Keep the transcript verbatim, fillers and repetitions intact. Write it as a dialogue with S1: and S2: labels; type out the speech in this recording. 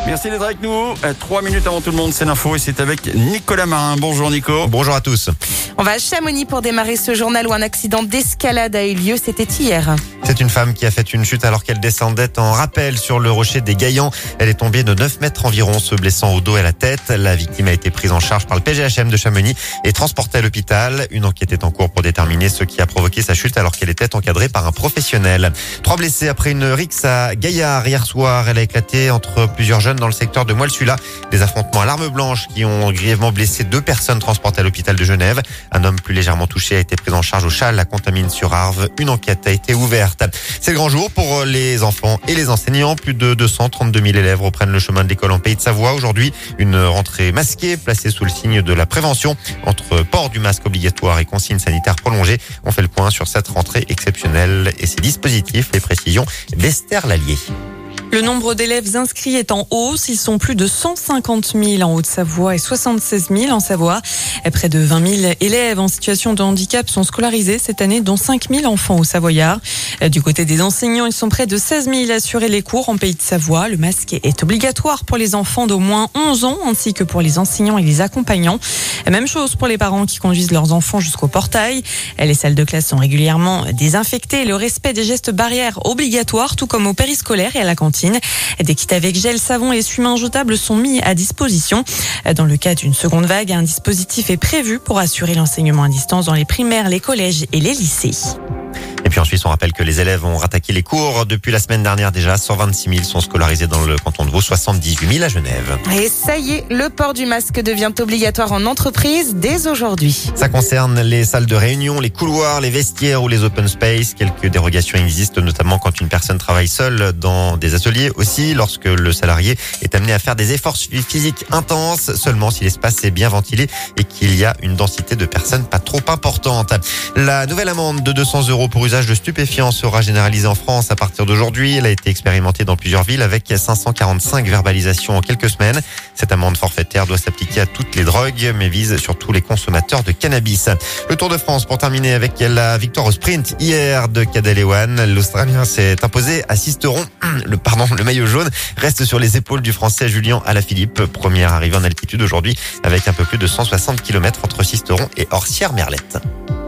S1: Merci d'être avec nous. Euh, Trois minutes avant tout le monde, c'est l'info et c'est avec Nicolas Marin. Bonjour Nico.
S2: Bonjour à tous.
S3: On va à Chamonix pour démarrer ce journal où un accident d'escalade a eu lieu. C'était hier.
S2: C'est une femme qui a fait une chute alors qu'elle descendait en rappel sur le rocher des Gaillans. Elle est tombée de neuf mètres environ, se blessant au dos et à la tête. La victime a été prise en charge par le P G H M de Chamonix et transportée à l'hôpital. Une enquête est en cours pour déterminer ce qui a provoqué sa chute alors qu'elle était encadrée par un professionnel. Trois blessés après une rixe à Gaillard hier soir. Elle a éclaté entre plusieurs jeunes dans le secteur de Moelle-Sula. Des affrontements à l'arme blanche qui ont grièvement blessé deux personnes transportées à l'hôpital de Genève. Un homme plus légèrement touché a été pris en charge au Châle, la Contamine-sur-Arve. Une enquête a été ouverte. C'est le grand jour pour les enfants et les enseignants. Plus de deux cent trente-deux mille élèves reprennent le chemin de l'école en Pays de Savoie. Aujourd'hui, une rentrée masquée placée sous le signe de la prévention. Entre port du masque obligatoire et consignes sanitaires prolongées, on fait le point sur cette rentrée exceptionnelle et ses dispositifs. Les précisions d'Esther Lallier.
S4: Le nombre d'élèves inscrits est en hausse. Ils sont plus de cent cinquante mille en Haute-Savoie et soixante-seize mille en Savoie. Et près de vingt mille élèves en situation de handicap sont scolarisés cette année, dont cinq mille enfants au Savoyard. Du côté des enseignants, ils sont près de seize mille à assurer les cours en Pays de Savoie. Le masque est obligatoire pour les enfants d'au moins onze ans, ainsi que pour les enseignants et les accompagnants. Même chose pour les parents qui conduisent leurs enfants jusqu'au portail. Les salles de classe sont régulièrement désinfectées. Le respect des gestes barrières obligatoire, tout comme au périscolaire et à la cantine. Des kits avec gel, savon et essuie-mains jetables sont mis à disposition. Dans le cas d'une seconde vague, un dispositif est prévu pour assurer l'enseignement à distance dans les primaires, les collèges et les lycées.
S2: Et puis ensuite, on rappelle que les élèves ont rattaqué les cours. Depuis la semaine dernière déjà, cent vingt-six mille sont scolarisés dans le canton de Vaud, soixante-dix-huit mille à Genève.
S3: Et ça y est, le port du masque devient obligatoire en entreprise dès aujourd'hui.
S2: Ça concerne les salles de réunion, les couloirs, les vestiaires ou les open space. Quelques dérogations existent, notamment quand une personne travaille seule dans des ateliers. Aussi, lorsque le salarié est amené à faire des efforts physiques intenses, seulement si l'espace est bien ventilé et qu'il y a une densité de personnes pas trop importante. La nouvelle amende de deux cents euros pour usage de stupéfiants sera généralisée en France à partir d'aujourd'hui. Elle a été expérimentée dans plusieurs villes avec cinq cent quarante-cinq verbalisations en quelques semaines. Cette amende forfaitaire doit s'appliquer à toutes les drogues, mais vise surtout les consommateurs de cannabis. Le Tour de France pour terminer avec la victoire au sprint hier de Cadel Evans. L'Australien s'est imposé à Sisteron. Le, pardon, le maillot jaune reste sur les épaules du Français Julien Alaphilippe. Première arrivée en altitude aujourd'hui avec un peu plus de cent soixante kilomètres entre Sisteron et Orsières-Merlette.